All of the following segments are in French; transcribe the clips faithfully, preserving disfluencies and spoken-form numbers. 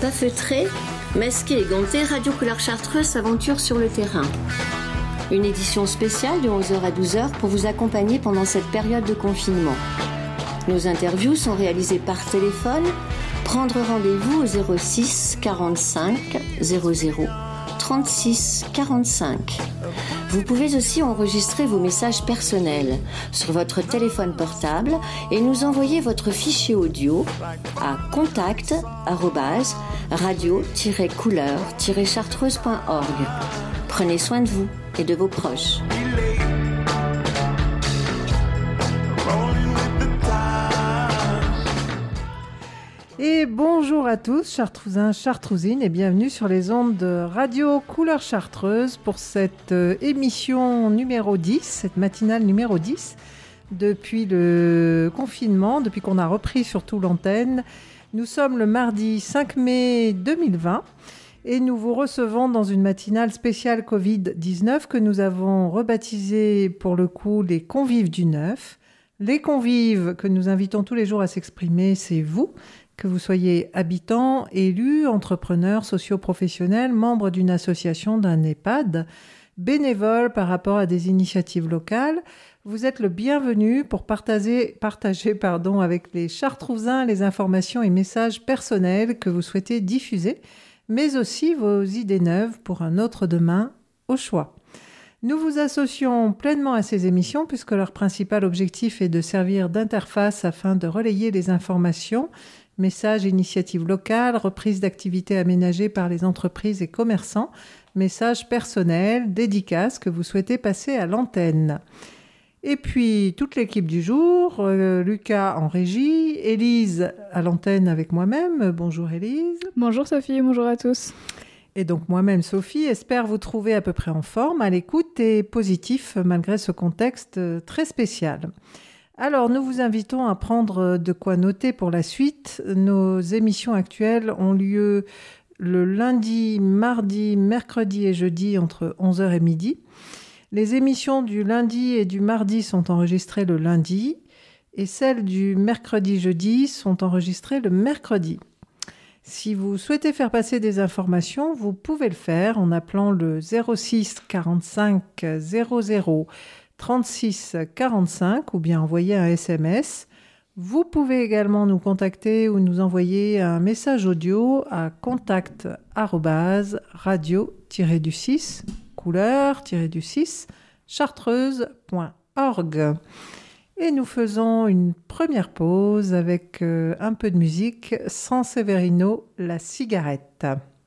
pas feutré, masqué et ganté, Radio Couleur Chartreuse s'aventure sur le terrain. Une édition spéciale de onze heures à douze heures pour vous accompagner pendant cette période de confinement. Nos interviews sont réalisées par téléphone. Prendre rendez-vous au zéro six quarante-cinq zéro zéro trente-six quarante-cinq. Vous pouvez aussi enregistrer vos messages personnels sur votre téléphone portable et nous envoyer votre fichier audio à contact arobase radio tiret couleur tiret chartreuse point org. Prenez soin de vous et de vos proches. Et bonjour à tous, Chartrousins, Chartrousines, et bienvenue sur les ondes de Radio Couleur Chartreuse pour cette euh, émission numéro dix, cette matinale numéro dix. Depuis le confinement, depuis qu'on a repris surtout l'antenne, nous sommes le mardi cinq mai deux mille vingt et nous vous recevons dans une matinale spéciale covid dix-neuf que nous avons rebaptisée pour le coup les convives du neuf. Les convives que nous invitons tous les jours à s'exprimer, c'est vous. Que vous soyez habitant, élu, entrepreneur, socio-professionnel, membre d'une association, d'un EHPAD, bénévole par rapport à des initiatives locales, vous êtes le bienvenu pour partager, partager pardon, avec les Chartrousins les informations et messages personnels que vous souhaitez diffuser, mais aussi vos idées neuves pour un autre demain au choix. Nous vous associons pleinement à ces émissions puisque leur principal objectif est de servir d'interface afin de relayer les informations, messages, initiatives locales, reprise d'activités aménagées par les entreprises et commerçants, messages personnels, dédicaces que vous souhaitez passer à l'antenne. Et puis, toute l'équipe du jour, euh, Lucas en régie, Élise à l'antenne avec moi-même. Bonjour Élise. Bonjour Sophie, bonjour à tous. Et donc moi-même, Sophie, espère vous trouver à peu près en forme, à l'écoute et positif malgré ce contexte très spécial. Alors, nous vous invitons à prendre de quoi noter pour la suite. Nos émissions actuelles ont lieu le lundi, mardi, mercredi et jeudi entre onze heures et midi. Les émissions du lundi et du mardi sont enregistrées le lundi et celles du mercredi-jeudi sont enregistrées le mercredi. Si vous souhaitez faire passer des informations, vous pouvez le faire en appelant le zéro six quarante-cinq zéro zéro trente-six quarante-cinq ou bien envoyer un S M S. Vous pouvez également nous contacter ou nous envoyer un message audio à contact arobase radio tiret du six couleur tiret du six chartreuse point org. Et nous faisons une première pause avec euh, un peu de musique. San Severino, La cigarette.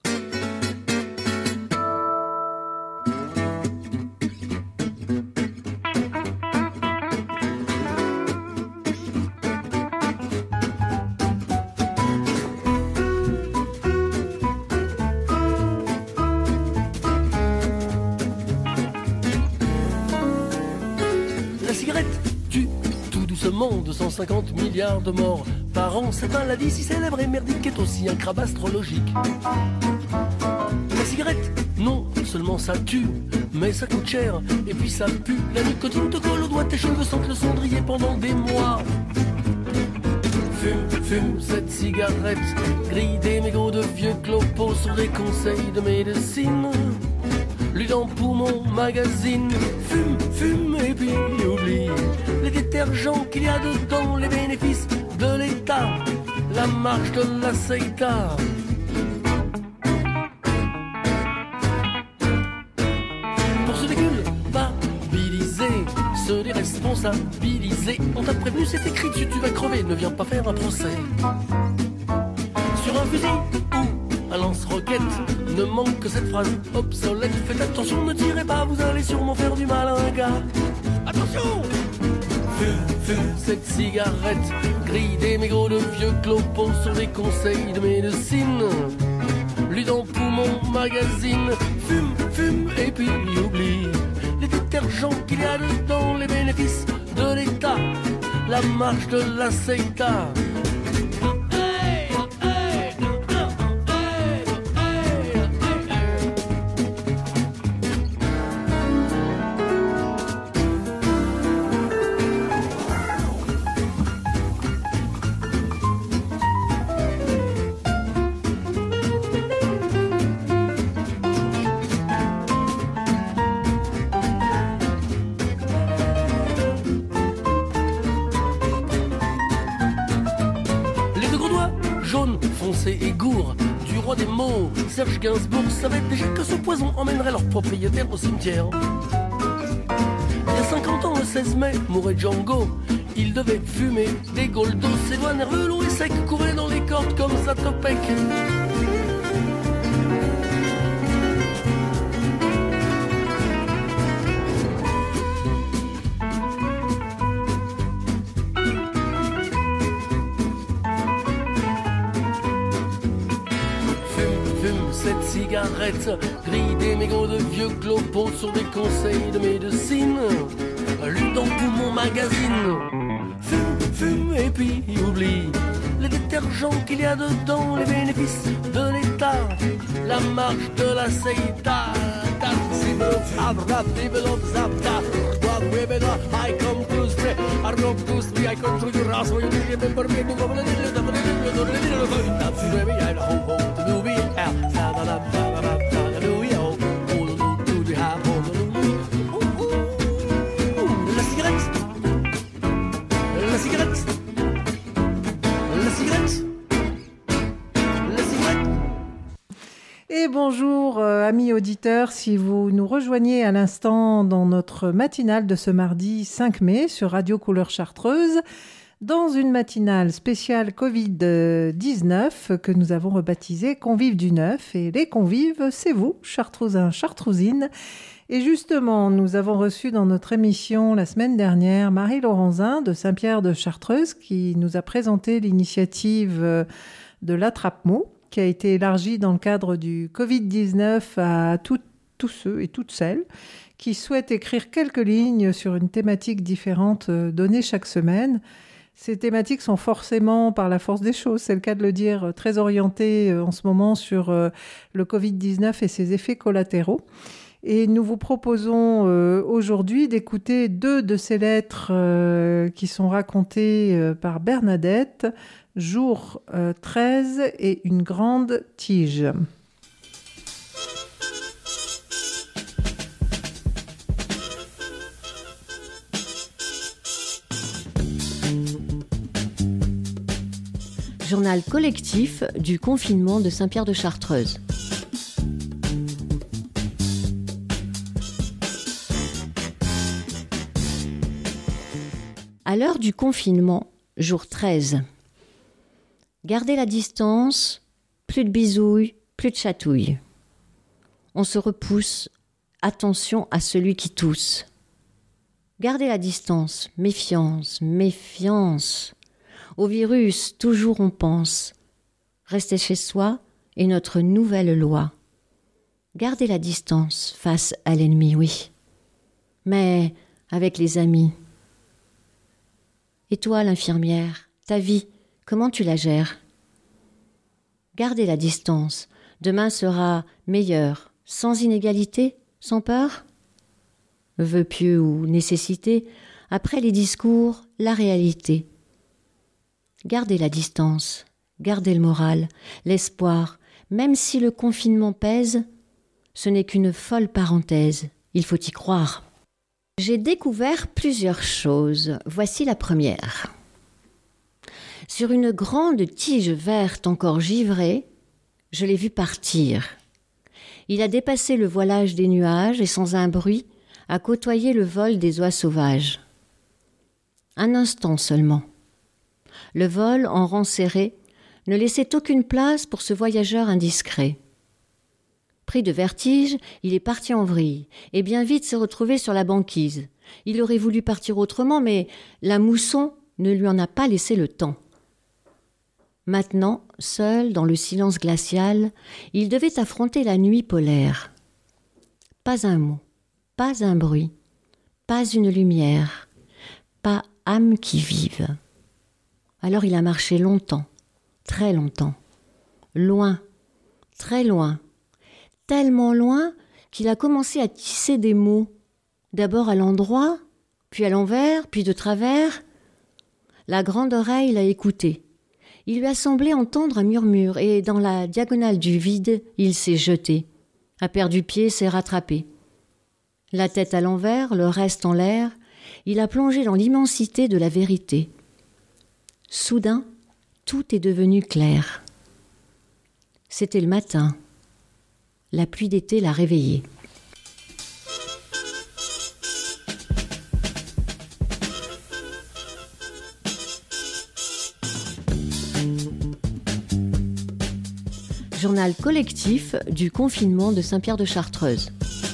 deux cent cinquante milliards de morts par an, cette maladie si célèbre et merdique est aussi un crabe astrologique. La cigarette, non seulement ça tue, mais ça coûte cher, et puis ça pue. La nicotine te colle aux doigts, tes cheveux sentent le cendrier pendant des mois. Fume, fume cette cigarette, grille des mégots de vieux clopos sur des conseils de médecine. Lui dans poumon, magazine, fume, fume et puis oublie les détergents qu'il y a dedans, les bénéfices de l'État, la marche de la Seita. Pour se déculpabiliser, se déresponsabiliser, on t'a prévenu, c'est écrit dessus, tu vas crever, ne viens pas faire un procès. Sur un fusil ou un lance-roquette, ne manque que cette phrase obsolète. Faites attention, ne tirez pas, vous allez sûrement faire du mal à un gars. Attention! Fume, fume cette cigarette, grille des mégots de vieux clopons sur des conseils de médecine. Lui dans poumon, magazine, fume, fume et puis oublie les détergents qu'il y a dedans, les bénéfices de l'État, la marche de la Seita. foncé et gourd du roi des mots, Serge Gainsbourg savait déjà que ce poison emmènerait leur propriétaire au cimetière. Il y a cinquante ans, le seize mai, mourait Django. Il devait fumer des goldos, ses doigts nerveux, longs et secs couraient dans les cordes comme Zatopek. Cette cigarette, grille des mégots de vieux clopots sur des conseils de médecine, lu dans tout mon magazine. Fume, fume et puis oublie les détergents qu'il y a dedans, les bénéfices de l'État, la marche de la Seita. I come to stay, I come to stay, I come to your house, you remember me, you come to la cigarette, la cigarette, la cigarette, la cigarette. Et bonjour euh, amis auditeurs, si vous nous rejoignez à l'instant dans notre matinale de ce mardi cinq mai sur Radio Couleur Chartreuse, dans une matinale spéciale covid dix-neuf que nous avons rebaptisée Convives du Neuf. Et les convives, c'est vous, Chartrousins, Chartrousines. Et justement, nous avons reçu dans notre émission la semaine dernière Marie Laurentzin de Saint-Pierre de Chartreuse qui nous a présenté l'initiative de l'Attrape-Mots qui a été élargie dans le cadre du covid dix-neuf à tout, tous ceux et toutes celles qui souhaitent écrire quelques lignes sur une thématique différente donnée chaque semaine. Ces thématiques sont forcément, par la force des choses, c'est le cas de le dire, très orientées en ce moment sur le covid dix-neuf et ses effets collatéraux. Et nous vous proposons euh, aujourd'hui d'écouter deux de ces lettres euh, qui sont racontées euh, par Bernadette, Jour euh, treize et une grande tige. Journal collectif du confinement de Saint-Pierre de Chartreuse. À l'heure du confinement, jour treize. Gardez la distance, plus de bisouilles, plus de chatouilles. On se repousse, attention à celui qui tousse. Gardez la distance, méfiance, méfiance. Au virus, toujours on pense. Restez chez soi est notre nouvelle loi. Gardez la distance face à l'ennemi, oui. Mais avec les amis. Et toi, l'infirmière, ta vie, comment tu la gères ? Gardez la distance. Demain sera meilleur, sans inégalité, sans peur ? Vœux pieux ou nécessité, après les discours, la réalité. Gardez la distance, gardez le moral, l'espoir, même si le confinement pèse, ce n'est qu'une folle parenthèse, il faut y croire. J'ai découvert plusieurs choses. Voici la première. Sur une grande tige verte encore givrée, je l'ai vu partir. Il a dépassé le voilage des nuages et sans un bruit a côtoyé le vol des oies sauvages. Un instant seulement. Le vol, en rang serré, ne laissait aucune place pour ce voyageur indiscret. Pris de vertige, il est parti en vrille et bien vite s'est retrouvé sur la banquise. Il aurait voulu partir autrement, mais la mousson ne lui en a pas laissé le temps. Maintenant, seul dans le silence glacial, il devait affronter la nuit polaire. Pas un mot, pas un bruit, pas une lumière, pas âme qui vive. Alors il a marché longtemps, très longtemps, loin, très loin, tellement loin qu'il a commencé à tisser des mots, d'abord à l'endroit, puis à l'envers, puis de travers. La grande oreille l'a écouté. Il lui a semblé entendre un murmure, et dans la diagonale du vide, il s'est jeté. A perdu pied, s'est rattrapé. La tête à l'envers, le reste en l'air, il a plongé dans l'immensité de la vérité. Soudain, tout est devenu clair. C'était le matin. La pluie d'été l'a réveillé. Journal collectif du confinement de Saint-Pierre-de-Chartreuse.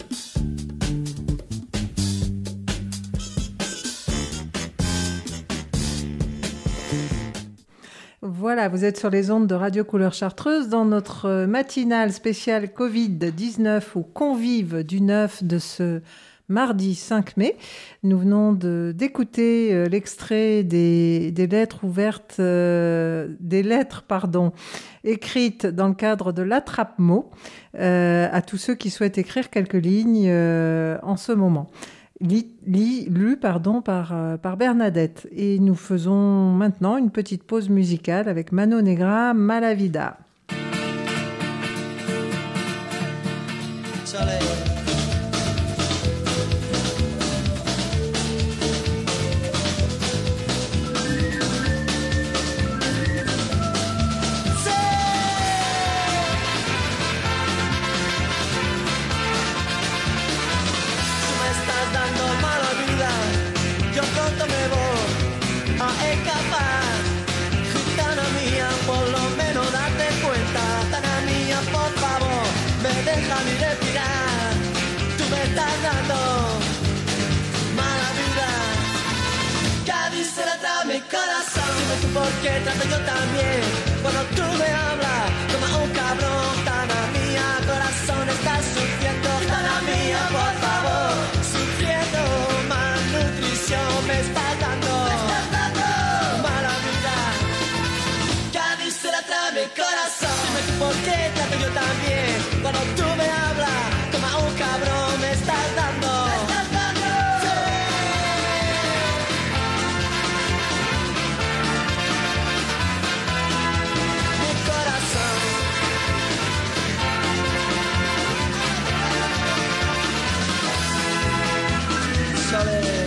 Voilà, vous êtes sur les ondes de Radio Couleur Chartreuse dans notre matinale spéciale covid dix-neuf ou convive du neuf de ce mardi cinq mai. Nous venons de, d'écouter euh, l'extrait des, des lettres ouvertes, euh, des lettres, pardon, écrites dans le cadre de l'attrape-mot euh, à tous ceux qui souhaitent écrire quelques lignes euh, en ce moment. Lu, lu pardon, par, euh, par Bernadette. Et nous faisons maintenant une petite pause musicale avec Mano Negra, Mala Vida. Soleil. Déjame respirar, tú me estás dando mala vida. Cádiz se la trae mi corazón. Dime tú por qué trato yo también. Cuando tú me hablas como un cabrón. Tana mía, corazón, estás sufriendo. Tana mía, por favor, sufriendo. Malnutrición me estás dando, me estás dando mala vida. Cádiz se la trae mi corazón. Dime tú por qué trato yo también. Cuando tú me hablas como a un cabrón me estás dando, me estás dando. Sí. Mi corazón. Soleil.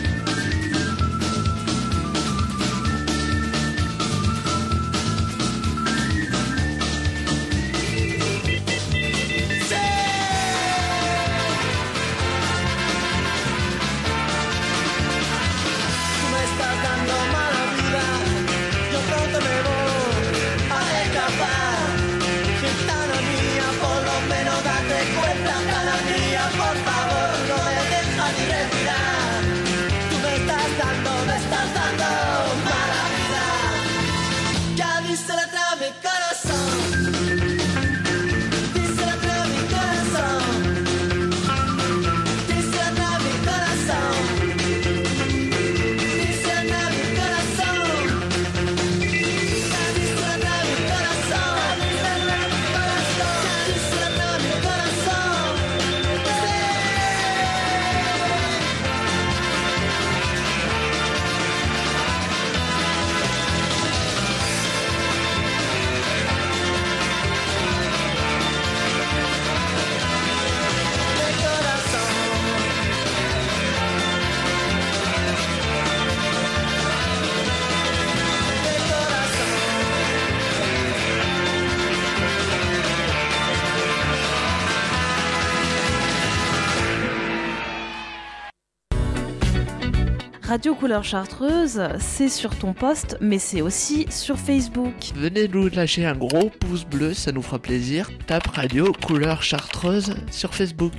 Radio Couleur Chartreuse, c'est sur ton post, mais c'est aussi sur Facebook. Venez nous lâcher un gros pouce bleu, ça nous fera plaisir. Tape Radio Couleur Chartreuse sur Facebook.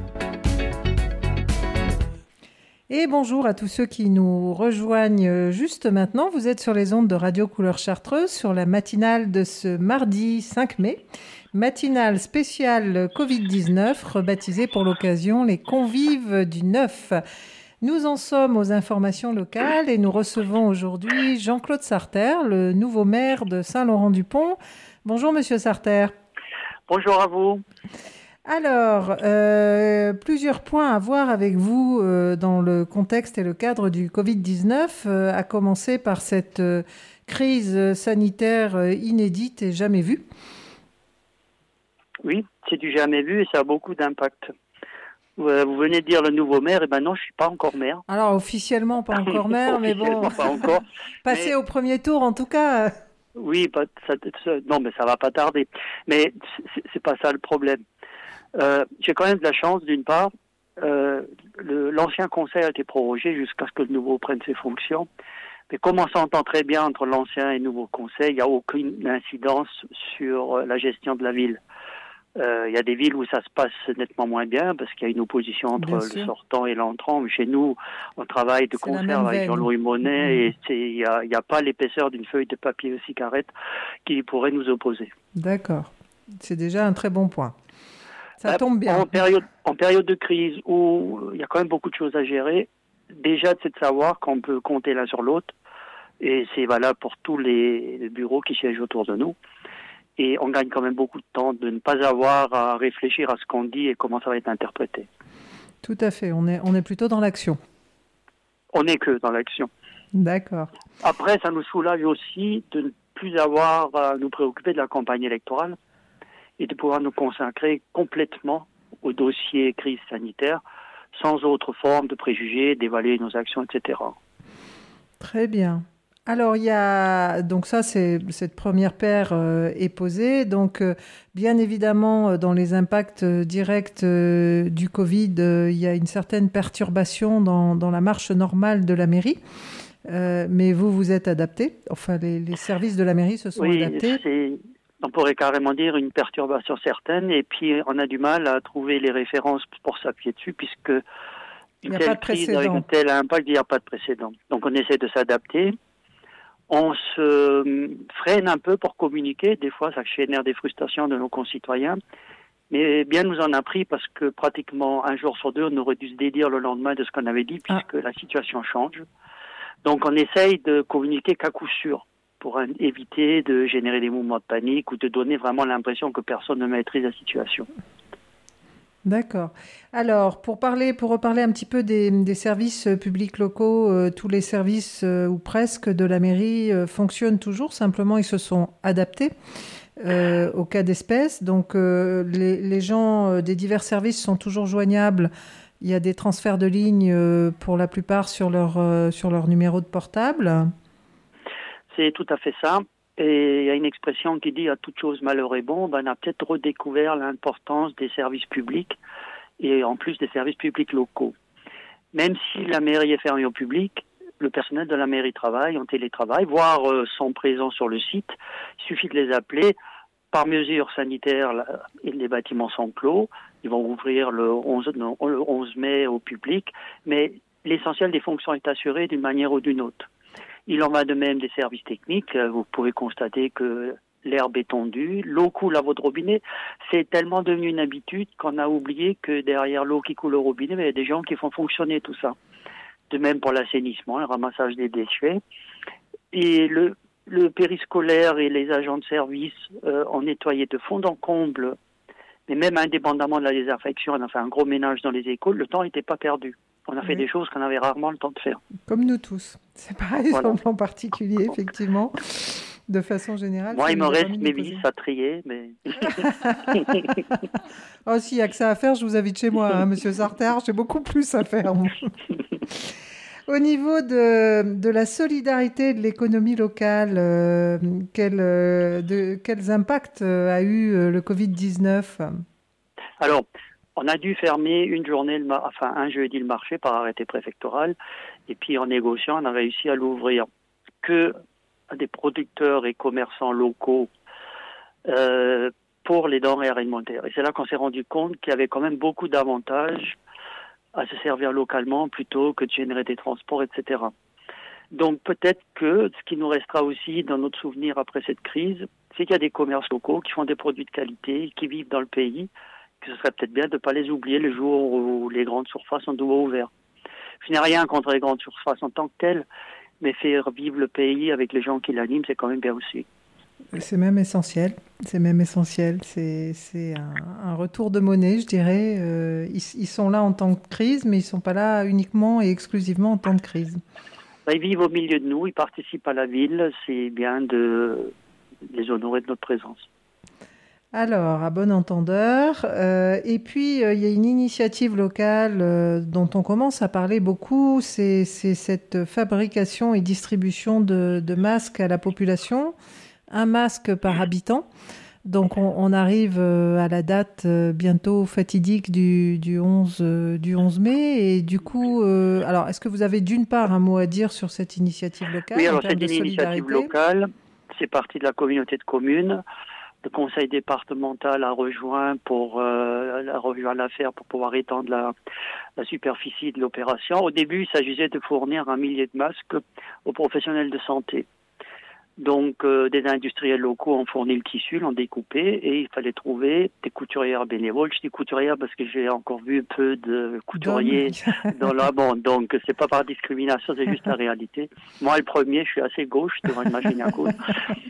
Et bonjour à tous ceux qui nous rejoignent juste maintenant. Vous êtes sur les ondes de Radio Couleur Chartreuse, sur la matinale de ce mardi cinq mai. Matinale spéciale covid dix-neuf, rebaptisée pour l'occasion les convives du neuf. Nous en sommes aux informations locales et nous recevons aujourd'hui Jean-Claude Sarter, le nouveau maire de Saint-Laurent-du-Pont. Bonjour Monsieur Sarter. Bonjour à vous. Alors, euh, plusieurs points à voir avec vous euh, dans le contexte et le cadre du covid dix-neuf, euh, à commencer par cette euh, crise sanitaire euh, inédite et jamais vue. Oui, c'est du jamais vu et ça a beaucoup d'impact. Vous venez de dire le nouveau maire, et ben non, je suis pas encore maire. Alors officiellement pas encore maire, mais bon, pas encore. Passer mais... au premier tour en tout cas. Oui, pas, ça, ça, non, mais ça va pas tarder. Mais c'est, c'est pas ça le problème. Euh, j'ai quand même de la chance, d'une part. Euh, le, l'ancien conseil a été prorogé jusqu'à ce que le nouveau prenne ses fonctions. Mais comme on s'entend très bien entre l'ancien et le nouveau conseil, il n'y a aucune incidence sur la gestion de la ville. Euh, il y a des villes où ça se passe nettement moins bien parce qu'il y a une opposition entre Bien le sûr. sortant et l'entrant. Mais chez nous, on travaille de C'est la concert même avec veine. Jean-Louis Monnet et c'est, il n'y a, il y a pas l'épaisseur d'une feuille de papier ou cigarette qui pourrait nous opposer. D'accord. C'est déjà un très bon point. Ça Euh, tombe bien. En période, en période de crise où il y a quand même beaucoup de choses à gérer, déjà c'est de savoir qu'on peut compter l'un sur l'autre et c'est valable pour tous les, les bureaux qui siègent autour de nous. Et on gagne quand même beaucoup de temps de ne pas avoir à réfléchir à ce qu'on dit et comment ça va être interprété. Tout à fait. On est, on est plutôt dans l'action. On n'est que dans l'action. D'accord. Après, ça nous soulage aussi de ne plus avoir à nous préoccuper de la campagne électorale et de pouvoir nous consacrer complètement au dossier crise sanitaire sans autre forme de préjugés, d'évaluer nos actions, et cetera. Très bien. Alors, il y a donc ça, c'est cette première paire euh, est posée. Donc, euh, bien évidemment, euh, dans les impacts euh, directs euh, du Covid, euh, il y a une certaine perturbation dans, dans la marche normale de la mairie. Euh, mais vous, vous êtes adapté. Enfin, les, les services de la mairie se sont Oui, adaptés. c'est, on pourrait carrément dire une perturbation certaine. Et puis, on a du mal à trouver les références pour s'appuyer dessus, puisque une telle crise avec un tel impact, il n'y a pas de précédent. Donc, on essaie de s'adapter. On se freine un peu pour communiquer. Des fois, ça génère des frustrations de nos concitoyens. Mais bien nous en a pris parce que pratiquement un jour sur deux, on aurait dû se dédire le lendemain de ce qu'on avait dit puisque ah. la situation change. Donc, on essaye de communiquer qu'à coup sûr pour éviter de générer des mouvements de panique ou de donner vraiment l'impression que personne ne maîtrise la situation. D'accord. Alors, pour parler, pour reparler un petit peu des, des services publics locaux, euh, tous les services euh, ou presque de la mairie euh, fonctionnent toujours. Simplement, ils se sont adaptés euh, au cas d'espèce. Donc, euh, les, les gens euh, des divers services sont toujours joignables. Il y a des transferts de lignes euh, pour la plupart sur leur euh, sur leur numéro de portable. C'est tout à fait ça. Et il y a une expression qui dit « à toute chose malheur est bon », ben, on a peut-être redécouvert l'importance des services publics et en plus des services publics locaux. Même si la mairie est fermée au public, le personnel de la mairie travaille en télétravail, voire euh, sont présents sur le site. Il suffit de les appeler. Par mesure sanitaire, là, les bâtiments sont clos. Ils vont ouvrir le onze, non, le onze mai au public, mais l'essentiel des fonctions est assuré d'une manière ou d'une autre. Il en va de même des services techniques. Vous pouvez constater que l'herbe est tondue, l'eau coule à votre robinet. C'est tellement devenu une habitude qu'on a oublié que derrière l'eau qui coule au robinet, il y a des gens qui font fonctionner tout ça. De même pour l'assainissement, le ramassage des déchets. Et le, le périscolaire et les agents de service euh, ont nettoyé de fond en comble. Mais même indépendamment de la désinfection, on a fait un gros ménage dans les écoles. Le temps n'était pas perdu. On a fait oui. des choses qu'on avait rarement le temps de faire. Comme nous tous. C'est pareil voilà. Sur le plan particulier, effectivement. De façon générale. Moi, il me reste mes vis à trier, mais... oh, s'il n'y a que ça à faire, je vous invite chez moi, hein, Monsieur Sarter. J'ai beaucoup plus à faire. Au niveau de, de la solidarité de l'économie locale, euh, quel, euh, de, quels impacts a eu euh, le covid dix-neuf ? Alors, on a dû fermer une journée, le mar- enfin un jeudi le marché par arrêté préfectoral, et puis en négociant, on a réussi à l'ouvrir que à des producteurs et commerçants locaux euh, pour les denrées alimentaires. Et c'est là qu'on s'est rendu compte qu'il y avait quand même beaucoup d'avantages à se servir localement plutôt que de générer des transports, et cetera. Donc peut-être que ce qui nous restera aussi dans notre souvenir après cette crise, c'est qu'il y a des commerces locaux qui font des produits de qualité, qui vivent dans le pays, que ce serait peut-être bien de ne pas les oublier le jour où les grandes surfaces ont nouveau ouvert. Je n'ai rien contre les grandes surfaces en tant que telles, mais faire vivre le pays avec les gens qui l'animent, c'est quand même bien aussi. C'est même essentiel. C'est même essentiel. C'est, c'est un, un retour de monnaie, je dirais. Euh, ils, ils sont là en temps de crise, mais ils ne sont pas là uniquement et exclusivement en temps de crise. Ils vivent au milieu de nous, ils participent à la ville. C'est bien de les honorer de notre présence. Alors, à bon entendeur. Euh, et puis, il euh, y a une initiative locale euh, dont on commence à parler beaucoup. C'est, c'est cette fabrication et distribution de, de masques à la population. un masque par habitant. Donc on, on arrive euh, à la date euh, bientôt fatidique du, du, onze, euh, du onze mai. Et du coup, euh, alors est-ce que vous avez d'une part un mot à dire sur cette initiative locale? Oui, alors c'est une initiative locale, c'est parti de la communauté de communes. Le conseil départemental a rejoint pour euh, a rejoint l'affaire pour pouvoir étendre la, la superficie de l'opération. Au début, il s'agissait de fournir un millier de masques aux professionnels de santé. Donc, euh, des industriels locaux ont fourni le tissu, l'ont découpé, et il fallait trouver des couturières bénévoles. Je dis couturières parce que j'ai encore vu peu de couturiers dans la bande. Donc, c'est pas par discrimination, c'est juste la réalité. Moi, le premier, je suis assez gauche devant une machine à coudre.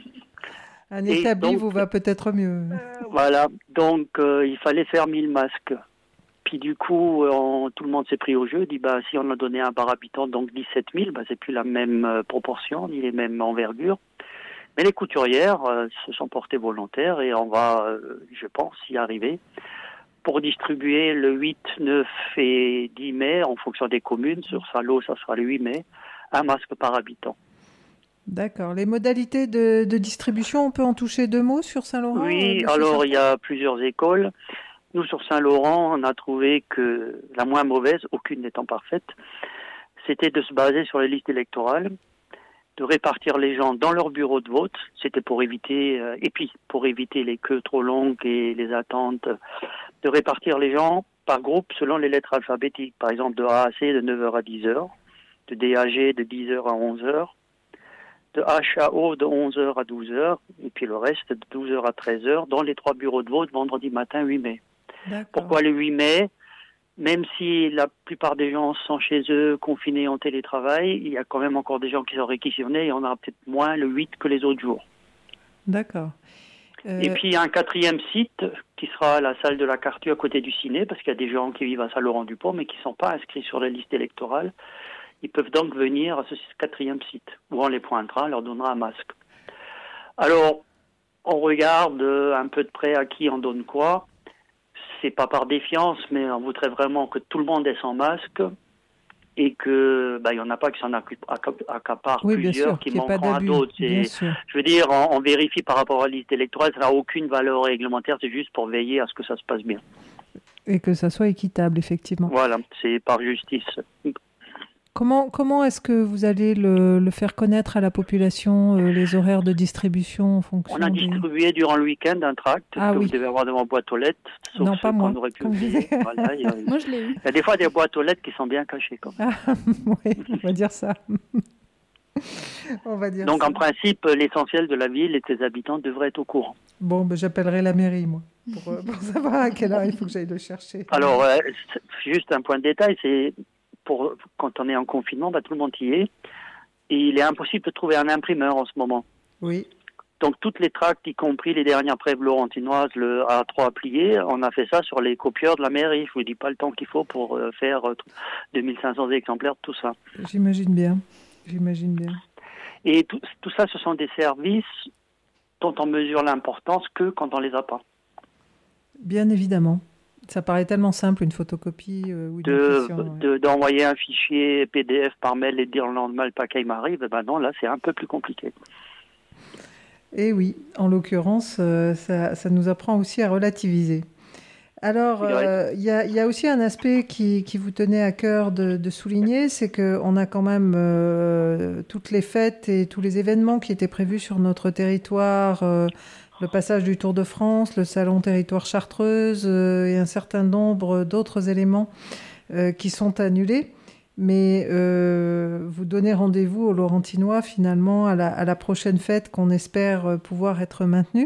Un établi vous va peut-être mieux. Euh, voilà, donc euh, il fallait faire mille masques. Puis du coup, on, tout le monde s'est pris au jeu, dit bah si on a donné un par habitant, donc dix-sept mille, bah, c'est plus la même euh, proportion, ni les mêmes envergures. Mais les couturières euh, se sont portées volontaires et on va, euh, je pense, y arriver pour distribuer le huit, neuf et dix mai, en fonction des communes. Sur Saint-Lô, ça sera le huit mai, un masque par habitant. D'accord. Les modalités de, de distribution, on peut en toucher deux mots sur Saint-Laurent? Oui, alors il y a plusieurs écoles. Nous, sur Saint-Laurent, on a trouvé que la moins mauvaise, aucune n'étant parfaite, c'était de se baser sur les listes électorales, de répartir les gens dans leur bureau de vote. C'était pour éviter, euh, et puis pour éviter les queues trop longues et les attentes, de répartir les gens par groupe selon les lettres alphabétiques. Par exemple, de A à C de neuf heures à dix heures, de D à G de dix heures à onze heures, de H à O de onze heures à douze heures, et puis le reste de douze heures à treize heures, dans les trois bureaux de vote, vendredi matin huit mai. D'accord. Pourquoi le huit mai? Même si la plupart des gens sont chez eux, confinés en télétravail, il y a quand même encore des gens qui sont réquisitionnés et on aura peut-être moins le huit que les autres jours. D'accord. Euh... Et puis il y a un quatrième site qui sera la salle de la Cartue à côté du ciné, parce qu'il y a des gens qui vivent à Saint-Laurent-du-Pont mais qui ne sont pas inscrits sur la liste électorale. Ils peuvent donc venir à ce quatrième site, où on les pointera, on leur donnera un masque. Alors, on regarde un peu de près à qui on donne quoi. C'est pas par défiance, mais on voudrait vraiment que tout le monde ait son masque et que bah, il y en a pas qui s'en accaparent oui, plusieurs, sûr, qui qu'il manqueront à d'autres. C'est, je veux dire, on, on vérifie par rapport à la liste électorale, ça n'a aucune valeur réglementaire, c'est juste pour veiller à ce que ça se passe bien. Et que ça soit équitable, effectivement. Voilà, c'est par justice. Comment, comment est-ce que vous allez le, le faire connaître à la population, euh, les horaires de distribution en fonction On a des... distribué durant le week-end un tract ah, que oui. vous devez avoir devant boîte aux lettres. Sauf non, pas moi. Voilà, il y a... Moi, je l'ai eu. Il y a des fois des boîtes aux lettres qui sont bien cachées. Quand même. Ah, oui, on va dire ça. on va dire Donc, ça. en principe, l'essentiel de la ville et de ses habitants devraient être au courant. Bon, ben, j'appellerai la mairie, moi, pour, pour savoir à quelle heure il faut que j'aille le chercher. Alors, euh, juste un point de détail, c'est... Pour, quand on est en confinement, bah, tout le monde y est. Et il est impossible de trouver un imprimeur en ce moment. Oui. Donc toutes les tracts, y compris les dernières brèves laurentinoises, le A trois plié, on a fait ça sur les copieurs de la mairie. Je vous dis pas le temps qu'il faut pour euh, faire euh, deux mille cinq cents exemplaires de tout ça. J'imagine bien. J'imagine bien. Et tout, tout ça, ce sont des services dont on mesure l'importance que quand on les a pas. Bien évidemment. Ça paraît tellement simple, une photocopie euh, ou une de, impression, de, ouais. d'envoyer un fichier P D F par mail et de dire le lendemain le paquet m'arrive, ben non, là c'est un peu plus compliqué. Et oui, en l'occurrence, euh, ça, ça nous apprend aussi à relativiser. Alors, il euh, y, a, y a aussi un aspect qui, qui vous tenait à cœur de, de souligner, c'est qu'on a quand même euh, toutes les fêtes et tous les événements qui étaient prévus sur notre territoire, euh, le passage du Tour de France, le Salon Territoire Chartreuse euh, et un certain nombre d'autres éléments euh, qui sont annulés. Mais euh, vous donnez rendez-vous aux Laurentinois finalement à la, à la prochaine fête qu'on espère pouvoir être maintenue.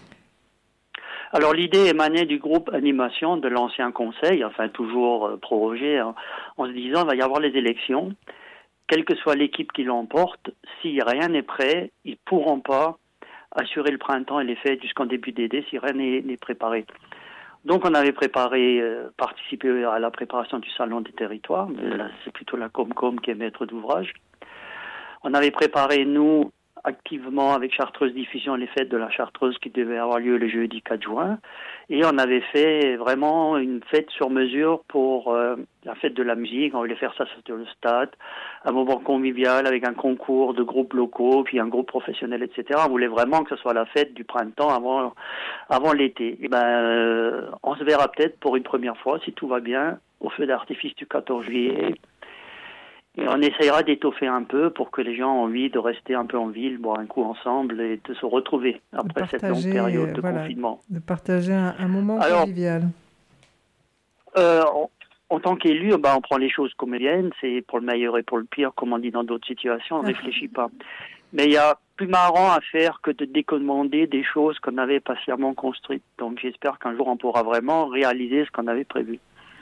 Alors l'idée émanait du groupe animation de l'ancien conseil, enfin toujours euh, prorogé, hein, en se disant il va y avoir les élections, quelle que soit l'équipe qui l'emporte, si rien n'est prêt, ils ne pourront pas assurer le printemps et les fêtes jusqu'en début d'été si rien n'est, n'est préparé. Donc on avait préparé, euh, participé à la préparation du Salon des territoires, mais là c'est plutôt la Comcom qui est maître d'ouvrage. On avait préparé, nous, activement avec Chartreuse Diffusion les fêtes de la Chartreuse qui devaient avoir lieu le jeudi quatre juin. Et on avait fait vraiment une fête sur mesure pour euh, la fête de la musique. On voulait faire ça sur le stade, un moment convivial avec un concours de groupes locaux, puis un groupe professionnel, et cetera. On voulait vraiment que ce soit la fête du printemps avant, avant l'été. Et ben, euh, on se verra peut-être pour une première fois, si tout va bien, au feu d'artifice du quatorze juillet. Et on essayera d'étoffer un peu pour que les gens aient envie de rester un peu en ville, boire un coup ensemble et de se retrouver après cette longue période de voilà, confinement. De partager un, un moment Alors, convivial. Euh, en, en tant qu'élu, ben, on prend les choses comme elles viennent, c'est pour le meilleur et pour le pire, comme on dit dans d'autres situations, on ne réfléchit pas. Mais il y a plus marrant à faire que de décommander des choses qu'on avait patiemment construites. Donc j'espère qu'un jour on pourra vraiment réaliser ce qu'on avait prévu.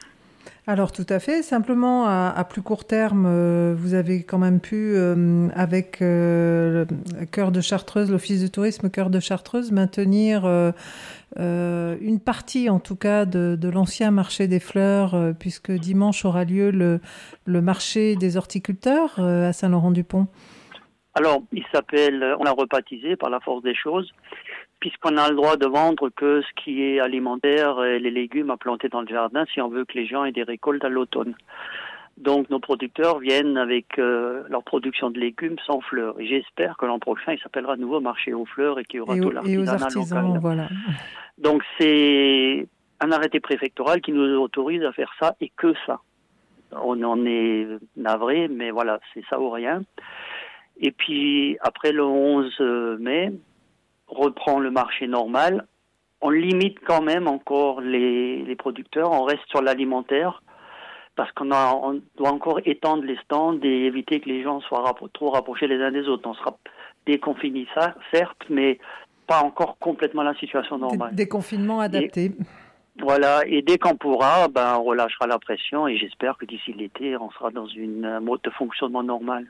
Alors tout à fait, simplement à, à plus court terme, euh, vous avez quand même pu, euh, avec euh, le Cœur de Chartreuse, l'Office de tourisme Cœur de Chartreuse, maintenir euh, euh, une partie en tout cas de, de l'ancien marché des fleurs, euh, puisque dimanche aura lieu le, le marché des horticulteurs euh, à Saint-Laurent-du-Pont. Alors, il s'appelle, on l'a rebaptisé par la force des choses, puisqu'on a le droit de vendre que ce qui est alimentaire et les légumes à planter dans le jardin si on veut que les gens aient des récoltes à l'automne. Donc nos producteurs viennent avec euh, leur production de légumes sans fleurs. Et j'espère que l'an prochain, il s'appellera de nouveau marché aux fleurs et qu'il y aura et tout l'artisanat local. Voilà. Donc c'est un arrêté préfectoral qui nous autorise à faire ça et que ça. On en est navré, mais voilà, c'est ça ou rien. Et puis après le onze mai, reprend le marché normal. On limite quand même encore les, les producteurs, on reste sur l'alimentaire parce qu'on a, on doit encore étendre les stands et éviter que les gens soient rappro- trop rapprochés les uns des autres. On sera déconfiné, ça, certes, mais pas encore complètement la situation normale. Des confinements adaptés. Et, voilà, et dès qu'on pourra, ben, on relâchera la pression et j'espère que d'ici l'été, on sera dans une, un mode de fonctionnement normal.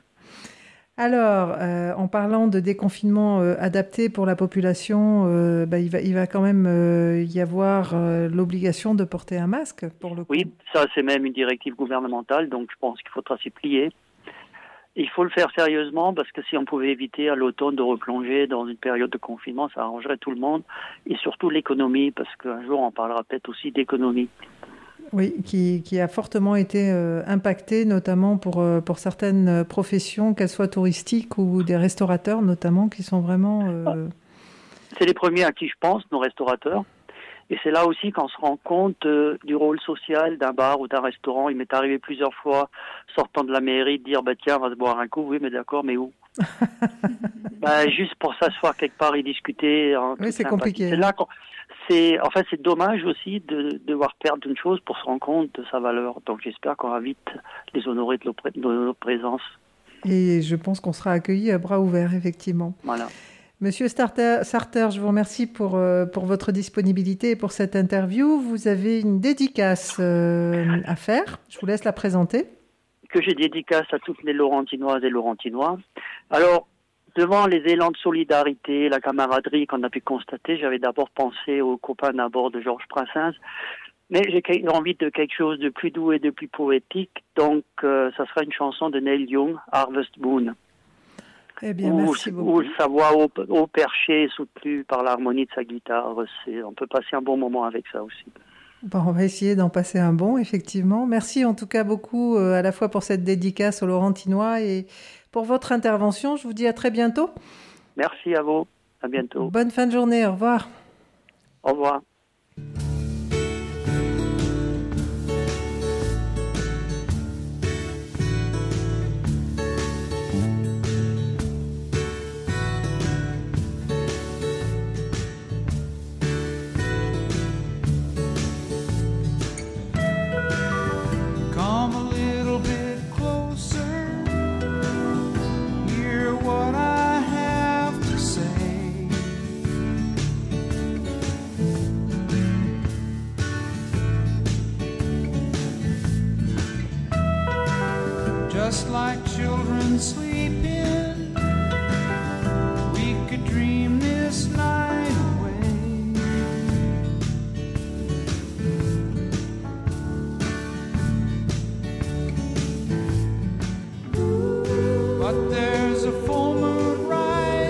Alors, euh, en parlant de déconfinement euh, adapté pour la population, euh, bah, il va, il va quand même euh, y avoir euh, l'obligation de porter un masque pour le coup. Oui, ça c'est même une directive gouvernementale, donc je pense qu'il faudra s'y plier. Il faut le faire sérieusement parce que si on pouvait éviter à l'automne de replonger dans une période de confinement, ça arrangerait tout le monde et surtout l'économie, parce qu'un jour on parlera peut-être aussi d'économie. Oui, qui, qui a fortement été euh, impacté, notamment pour, euh, pour certaines professions, qu'elles soient touristiques ou des restaurateurs, notamment, qui sont vraiment... Euh... C'est les premiers à qui je pense, nos restaurateurs. Et c'est là aussi qu'on se rend compte euh, du rôle social d'un bar ou d'un restaurant. Il m'est arrivé plusieurs fois, sortant de la mairie, de dire bah, « tiens, on va se boire un coup ». Oui, mais d'accord, mais où? bah, juste pour s'asseoir quelque part et discuter. En oui, c'est sympathie. compliqué. C'est là qu'on... C'est, en fait, c'est dommage aussi de devoir perdre une chose pour se rendre compte de sa valeur. Donc, j'espère qu'on va vite les honorer de notre, de notre présence. Et je pense qu'on sera accueillis à bras ouverts, effectivement. Voilà. Monsieur Sarter, Sarter, je vous remercie pour, euh, pour votre disponibilité et pour cette interview. Vous avez une dédicace euh, à faire. Je vous laisse la présenter. Que j'ai dédicace à toutes les Laurentinoises et Laurentinois. Alors, devant les élans de solidarité, la camaraderie qu'on a pu constater, j'avais d'abord pensé aux copains d'abord de Georges Brassens, mais j'ai envie de quelque chose de plus doux et de plus poétique, donc euh, ça sera une chanson de Neil Young, Harvest Moon. Eh bien, où, merci beaucoup. Où sa voix au, au perché, soutenue par l'harmonie de sa guitare, c'est, on peut passer un bon moment avec ça aussi. Bon, on va essayer d'en passer un bon, effectivement. Merci en tout cas beaucoup, euh, à la fois pour cette dédicace aux Laurentinois et pour votre intervention. Je vous dis à très bientôt. Merci à vous. À bientôt. Bonne fin de journée. Au revoir. Au revoir. Just like children sleeping, we could dream this night away. But there's a full moon rising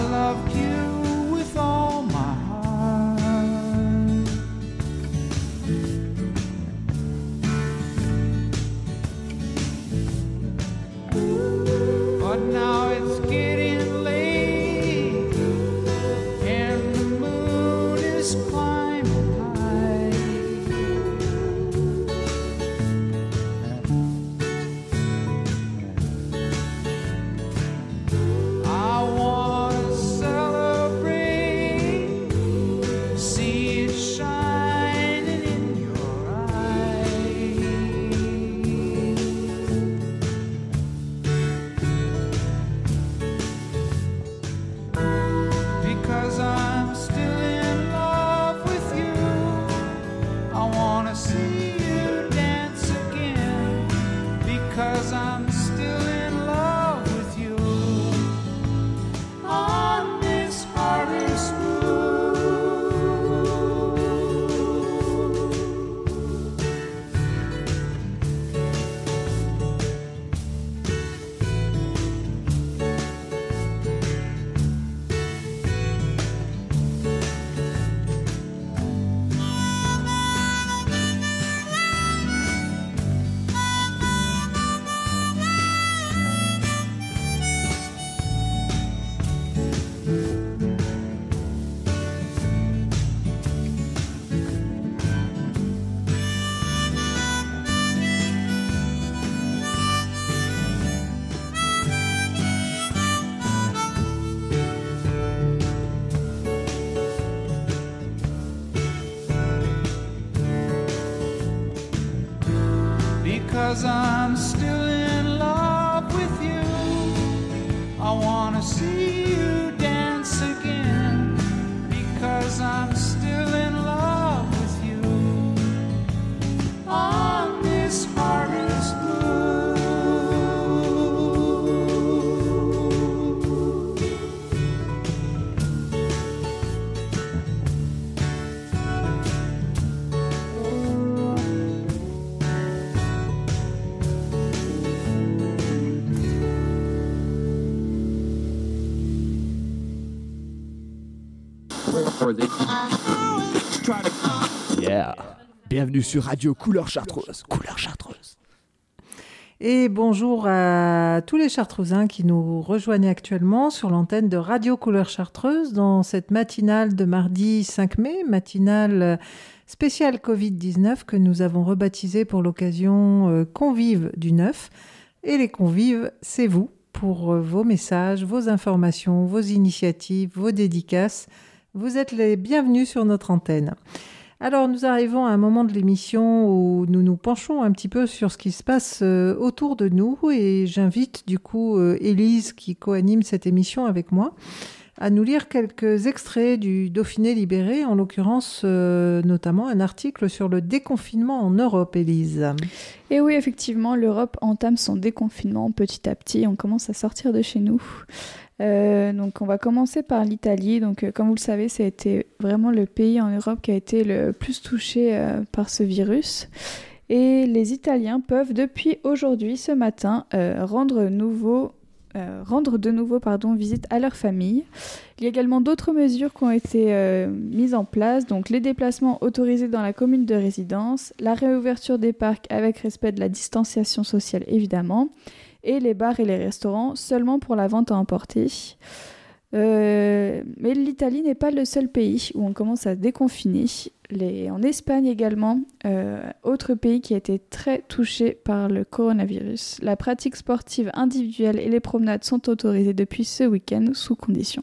love you with all my heart. But now it's getting late and the moon is climbing high. I wanna celebrate, see it shining in your eyes. Because I'm still in love with you, I wanna see you dance again. Because I'm still in love with you, on this harvest moon. Because I'm still in love with you, I wanna see you dance again. Because I'm still in love with you, on this harvest moon. Yeah. Bienvenue sur Radio Couleur Chartreuse. Couleur Chartreuse. Et bonjour à tous les Chartreusiens qui nous rejoignent actuellement sur l'antenne de Radio Couleur Chartreuse dans cette matinale de mardi cinq mai, matinale spéciale covid dix-neuf que nous avons rebaptisée pour l'occasion euh, Convives du neuf. Et les convives, c'est vous, pour euh, vos messages, vos informations, vos initiatives, vos dédicaces. Vous êtes les bienvenus sur notre antenne. Alors, nous arrivons à un moment de l'émission où nous nous penchons un petit peu sur ce qui se passe euh, autour de nous et j'invite du coup euh, Élise, qui co-anime cette émission avec moi, à nous lire quelques extraits du Dauphiné libéré, en l'occurrence euh, notamment un article sur le déconfinement en Europe, Élise. Et oui, effectivement, l'Europe entame son déconfinement petit à petit. On commence à sortir de chez nous. Euh, donc on va commencer par l'Italie. Donc euh, comme vous le savez, ça a été vraiment le pays en Europe qui a été le plus touché euh, par ce virus. Et les Italiens peuvent depuis aujourd'hui, ce matin, euh, rendre, nouveau, euh, rendre de nouveau pardon, visite à leur famille. Il y a également d'autres mesures qui ont été euh, mises en place. Donc les déplacements autorisés dans la commune de résidence, la réouverture des parcs avec respect de la distanciation sociale évidemment, et les bars et les restaurants seulement pour la vente à emporter. Euh, mais l'Italie n'est pas le seul pays où on commence à déconfiner. Les, en Espagne également, euh, autre pays qui a été très touché par le coronavirus. La pratique sportive individuelle et les promenades sont autorisées depuis ce week-end sous conditions.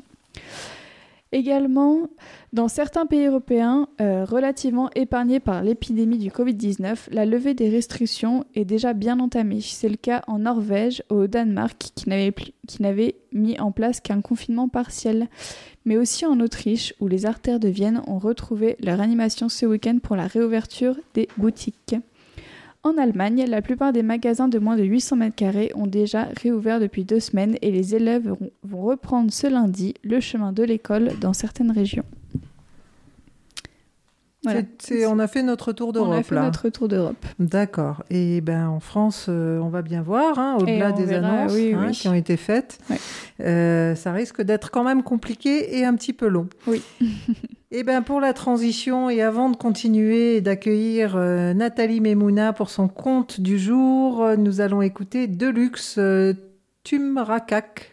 Également, dans certains pays européens euh, relativement épargnés par l'épidémie du covid dix-neuf, la levée des restrictions est déjà bien entamée. C'est le cas en Norvège, au Danemark, qui n'avait, plus, qui n'avait mis en place qu'un confinement partiel, mais aussi en Autriche, où les artères de Vienne ont retrouvé leur animation ce week-end pour la réouverture des boutiques. En Allemagne, la plupart des magasins de moins de huit cents mètres carrés ont déjà réouvert depuis deux semaines et les élèves vont reprendre ce lundi le chemin de l'école dans certaines régions. Voilà. C'est, c'est, on a fait notre tour d'Europe, On a fait là. notre tour d'Europe. D'accord. Et ben en France, euh, on va bien voir, hein, au-delà des verra, annonces oui, hein, oui. qui ont été faites. Ouais. Euh, ça risque d'être quand même compliqué et un petit peu long. Oui. Et ben pour la transition, et avant de continuer et d'accueillir euh, Nathalie Memouna pour son conte du jour, euh, nous allons écouter Deluxe euh, Tumrakak.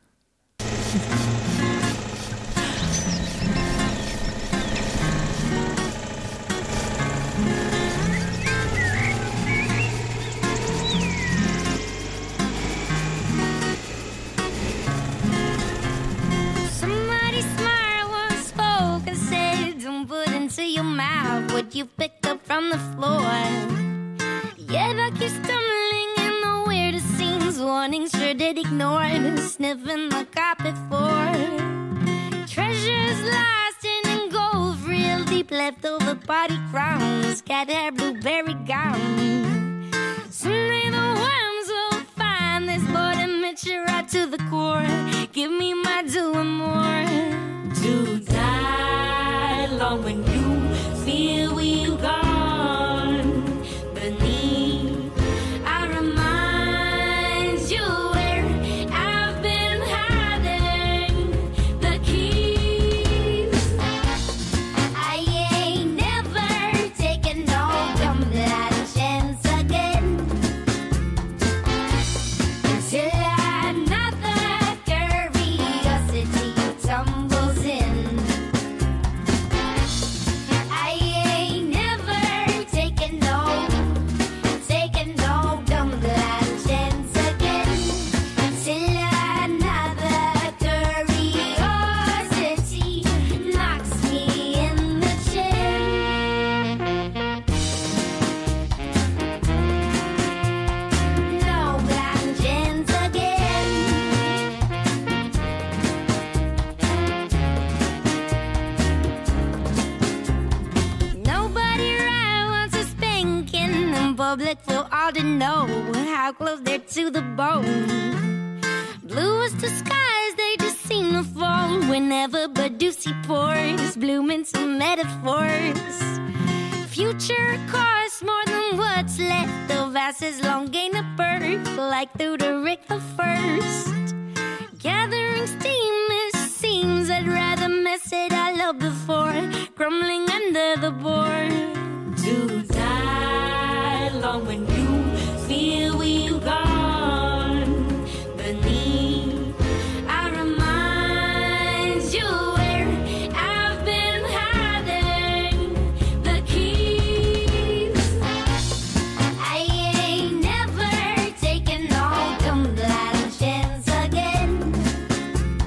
Somebody smart once spoke and said, don't put into your mouth what you picked up from the floor. Yet I keep stumbling in the weirdest scenes, warnings sure did ignore, sniffing the carpet for treasures lost in gold, real deep leftover party crowns, cat hair, blueberry gown. Someday the worms will find this bored admit right to the core. Give me my due and more. To die long when you feel we've gone beneath. I remind you where I've been hiding the keys. I ain't never taken no dumb that chance again. Until another curiosity tumbles in. I ain't never taken no, taken no dumb that chance again. Until another curiosity knocks me in the chin. No blind chance again. Nobody right wants a spanking in public for all to know how close they're to the bone. Bluest to skies, they just seem to fall whenever Badusi pours, bloom into metaphors. Future costs more than what's left of us as long gain a birth, like Thuderick the First. Gathering steam, it seems I'd rather mess it all up before crumbling under the board. To die long when you feel we've gone beneath. I remind you where I've been hiding the keys. I ain't never taken no dumb blind chance again.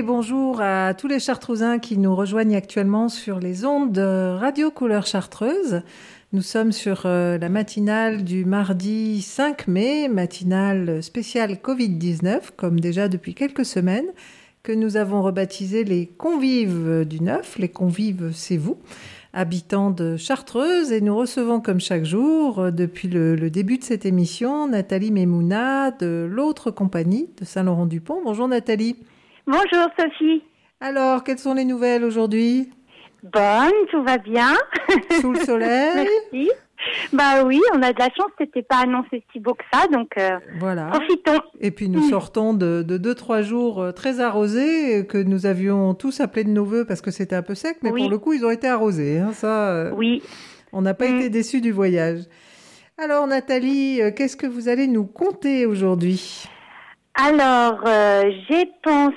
Et bonjour à tous les Chartrousins qui nous rejoignent actuellement sur les ondes de Radio Couleur Chartreuse. Nous sommes sur euh, la matinale du mardi cinq mai, matinale spéciale covid dix-neuf, comme déjà depuis quelques semaines, que nous avons rebaptisé les convives du neuf. Les convives, c'est vous, habitants de Chartreuse, et nous recevons comme chaque jour, euh, depuis le, le début de cette émission, Nathalie Memouna de l'autre compagnie de Saint-Laurent-du-Pont. Bonjour Nathalie. Bonjour Sophie. Alors, quelles sont les nouvelles aujourd'hui ? Bonne, tout va bien. Sous le soleil. Merci. Bah oui, on a de la chance, c'était pas annoncé si beau que ça, donc euh, voilà. Profitons. Et puis nous sortons de, de deux, trois jours très arrosés que nous avions tous appelés de nos voeux parce que c'était un peu sec, mais oui. Pour le coup, ils ont été arrosés. Hein, ça, euh, oui. On n'a pas mmh. été déçus du voyage. Alors Nathalie, qu'est-ce que vous allez nous conter aujourd'hui ? Alors, euh, j'ai pensé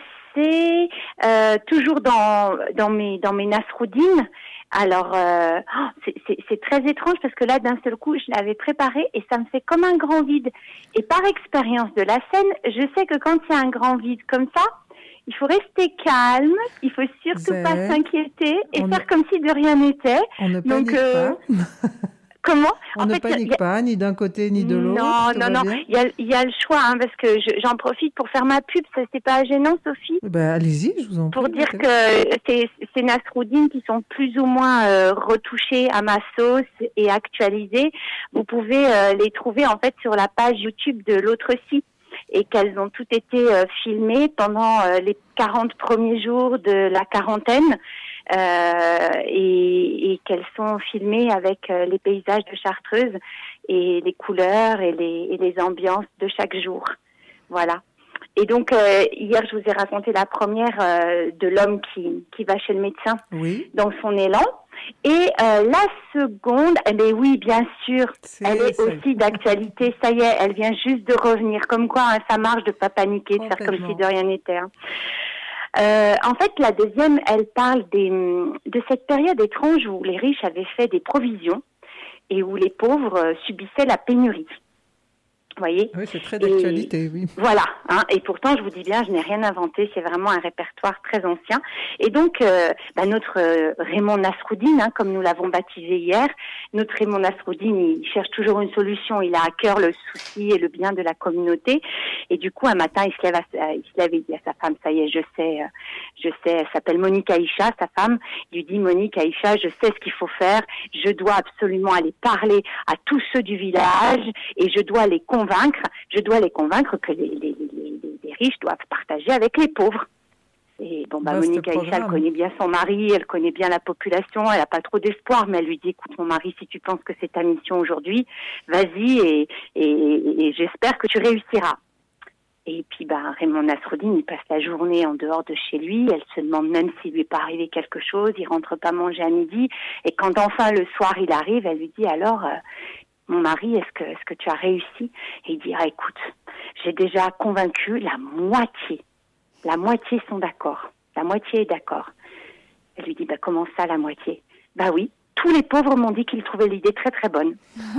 Euh, toujours dans dans mes dans mes nasroudines. Alors euh, oh, c'est, c'est c'est très étrange parce que là d'un seul coup je l'avais préparé et ça me fait comme un grand vide. Et par expérience de la scène, je sais que quand il y a un grand vide comme ça, il faut rester calme, il faut surtout Zé. pas s'inquiéter et On faire ne... comme si de rien n'était. On ne panique Donc, euh... pas. Comment On en ne fait, panique a... pas, ni d'un côté ni de l'autre. Non, non, non. Il y a, il y a le choix, hein, parce que je, j'en profite pour faire ma pub. Ça, c'est pas gênant, Sophie ? Ben, allez-y, je vous en prie. Pour dire que ces, ces nasroudines qui sont plus ou moins euh, retouchées à ma sauce et actualisées, vous pouvez euh, les trouver en fait sur la page YouTube de l'autre site. Et qu'elles ont toutes été euh, filmées pendant euh, les quarante premiers jours de la quarantaine. Euh, et, et qu'elles sont filmées avec euh, les paysages de Chartreuse et les couleurs et les, et les ambiances de chaque jour. Voilà. Et donc, euh, hier, je vous ai raconté la première euh, de l'homme qui, qui va chez le médecin oui. dans son élan. Et euh, la seconde, eh bien oui, bien sûr, c'est, elle est aussi est... d'actualité. Ça y est, elle vient juste de revenir. Comme quoi, hein, ça marche de pas paniquer, de faire comme si de rien n'était. Hein. Euh, en fait, la deuxième, elle parle des, de cette période étrange où les riches avaient fait des provisions et où les pauvres euh, subissaient la pénurie. Vous voyez ? Oui, c'est très d'actualité, et, oui. Voilà, hein, et pourtant, je vous dis bien, je n'ai rien inventé, c'est vraiment un répertoire très ancien. Et donc, euh, bah, notre euh, Raymond Nasroudine, hein, comme nous l'avons baptisé hier, notre Raymond Nasroudine, il cherche toujours une solution, il a à cœur le souci et le bien de la communauté. Et du coup, un matin, il se lève, à, il se lève et dit à sa femme, ça y est, je sais, euh, je sais, elle s'appelle Monique Aïcha, sa femme, il lui dit, Monique Aïcha, je sais ce qu'il faut faire, je dois absolument aller parler à tous ceux du village et je dois les convaincre Convaincre, je dois les convaincre que les, les, les, les riches doivent partager avec les pauvres. Et bon, bah, Monique Aïcha, elle connaît bien son mari, elle connaît bien la population, elle n'a pas trop d'espoir, mais elle lui dit, écoute, mon mari, si tu penses que c'est ta mission aujourd'hui, vas-y et, et, et j'espère que tu réussiras. Et puis, bah, Raymond Nasroudine, il passe la journée en dehors de chez lui, elle se demande même s'il lui est pas arrivé quelque chose, il rentre pas manger à midi, et quand enfin le soir il arrive, elle lui dit, alors, euh, mon mari, est-ce que, est-ce que tu as réussi ? Et il dit, ah, écoute, j'ai déjà convaincu la moitié. La moitié sont d'accord. La moitié est d'accord. Elle lui dit, bah, comment ça, la moitié ? Bah oui, tous les pauvres m'ont dit qu'ils trouvaient l'idée très très bonne.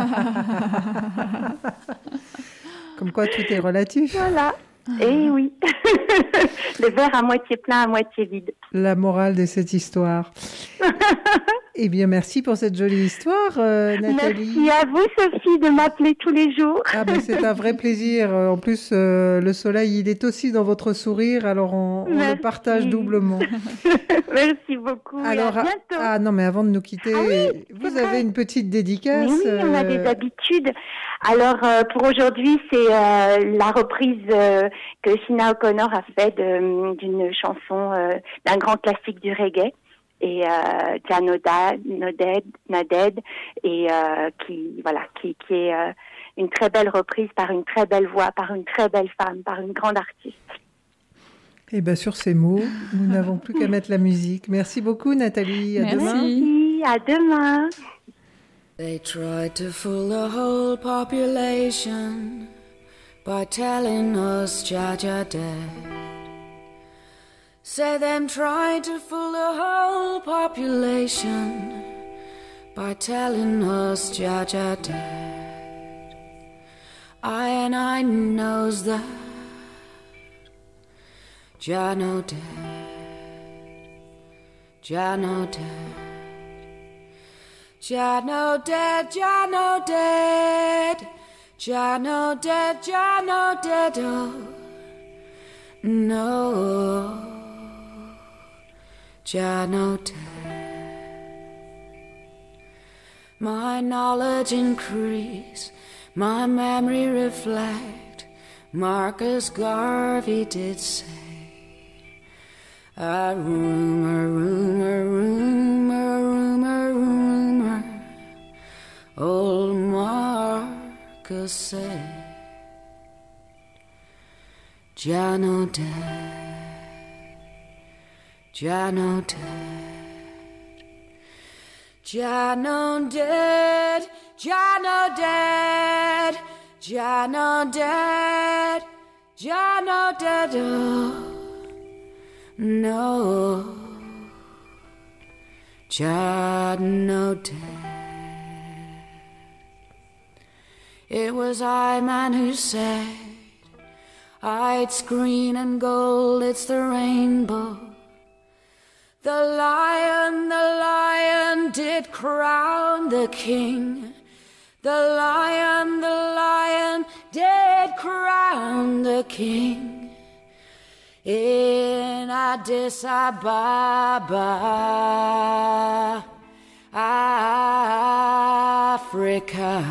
Comme quoi, tout est relatif. Voilà. Eh oui. Le verre à moitié plein, à moitié vide. La morale de cette histoire. Eh bien, merci pour cette jolie histoire, euh, Nathalie. Merci à vous, Sophie, de m'appeler tous les jours. Ah ben, c'est un vrai plaisir. En plus, euh, le soleil, il est aussi dans votre sourire, alors on, on le partage doublement. Merci beaucoup. Alors, et à bientôt. Ah non, mais avant de nous quitter, ah oui, vous avez vrai. une petite dédicace. Oui, on a des habitudes. Alors, euh, pour aujourd'hui, c'est euh, la reprise euh, que Sinéad O'Connor a fait de, d'une chanson, euh, d'un grand classique du reggae. Et euh, Janodad, Noded, Naded, et euh, qui voilà, qui qui est euh, une très belle reprise par une très belle voix, par une très belle femme, par une grande artiste. Et bien sur ces mots, nous n'avons plus qu'à mettre la musique. Merci beaucoup, Nathalie. À Merci. demain. Merci. À demain. They tried to fool the whole population by telling us Jaja dead. Say them trying to fool the whole population by telling us Jaja dead. I and I knows that Jah no dead. Jah no dead. Jah no dead, Jah no dead. Jah no dead, Jah no dead, oh no. Jah no dead. My knowledge increase, my memory reflect. Marcus Garvey did say, a rumor, rumor, rumor, rumor, rumor. Old Marcus said, Jah no dead, Jah no dead, Jah no dead, Jah no dead, Jah no dead, Jah no dead, oh no, Jah no dead. It was I, man, who said, it's green and gold, it's the rainbow. The lion, the lion did crown the king. The lion, the lion did crown the king. In Addis Ababa, Africa.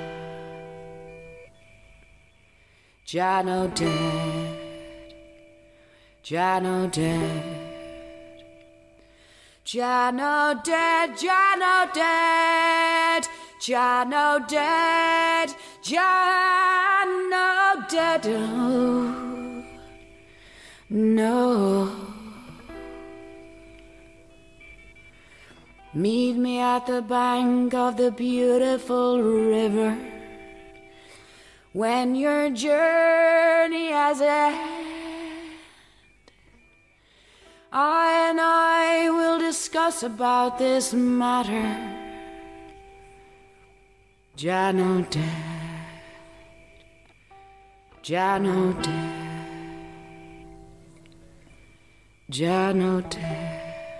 Jah no dead, Jah no dead, Jah no dead, Jah no dead, Jah no dead, Jah no dead, oh no. Meet me at the bank of the beautiful river, when your journey has ended, I and I will discuss about this matter. Jah no dead, Jah no dead, Jah no dead.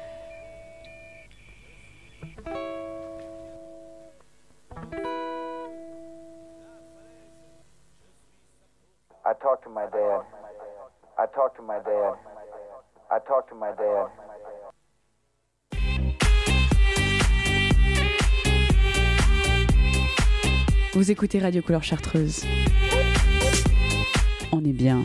I talked to my dad. I talked to my dad. I talked to my dad. Vous écoutez Radio Couleur Chartreuse. On est bien.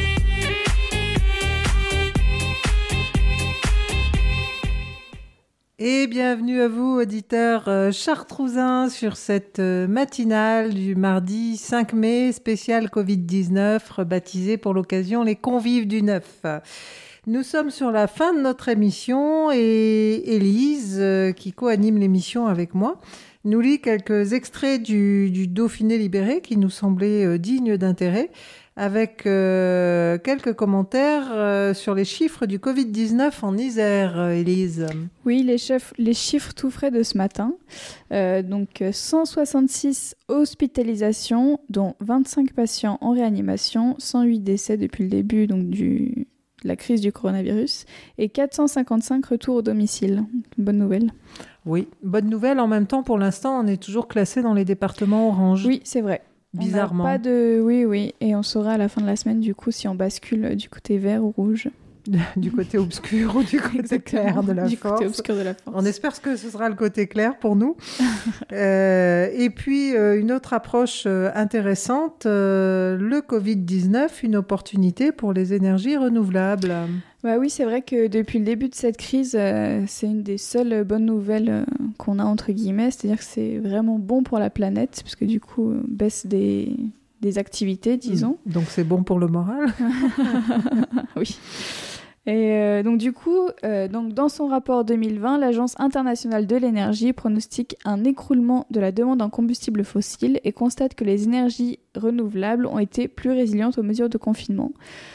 Et bienvenue à vous, auditeurs euh, chartrousins, sur cette euh, matinale du mardi cinq mai, spécial covid dix-neuf, rebaptisée pour l'occasion les convives du neuf. Nous sommes sur la fin de notre émission et Élise, euh, qui co-anime l'émission avec moi, nous lit quelques extraits du, du Dauphiné libéré qui nous semblaient euh, dignes d'intérêt, avec euh, quelques commentaires euh, sur les chiffres du covid dix-neuf en Isère, euh, Élise. Oui, les, chefs, les chiffres tout frais de ce matin. Euh, donc cent soixante-six hospitalisations, dont vingt-cinq patients en réanimation, cent huit décès depuis le début donc, du, de la crise du coronavirus, et quatre cent cinquante-cinq retours au domicile. Une bonne nouvelle. Oui, bonne nouvelle. En même temps, pour l'instant, on est toujours classé dans les départements orange. Oui, c'est vrai. Bizarrement. On n'a pas de... Oui, oui. Et on saura à la fin de la semaine, du coup, si on bascule du côté vert ou rouge. Du côté obscur ou du côté clair de la du force. côté obscur de la force. On espère que ce sera le côté clair pour nous. euh, et puis, euh, une autre approche euh, intéressante, euh, le covid dix-neuf, une opportunité pour les énergies renouvelables. Bah oui, c'est vrai que depuis le début de cette crise, euh, c'est une des seules bonnes nouvelles euh, qu'on a, entre guillemets. C'est-à-dire que c'est vraiment bon pour la planète, parce que du coup, euh, baisse des, des activités, disons. Donc c'est bon pour le moral. Oui. Et euh, donc du coup, euh, donc dans son rapport deux mille vingt, l'Agence internationale de l'énergie pronostique un écroulement de la demande en combustibles fossiles et constate que les énergies renouvelables ont été plus résilientes aux mesures de confinement.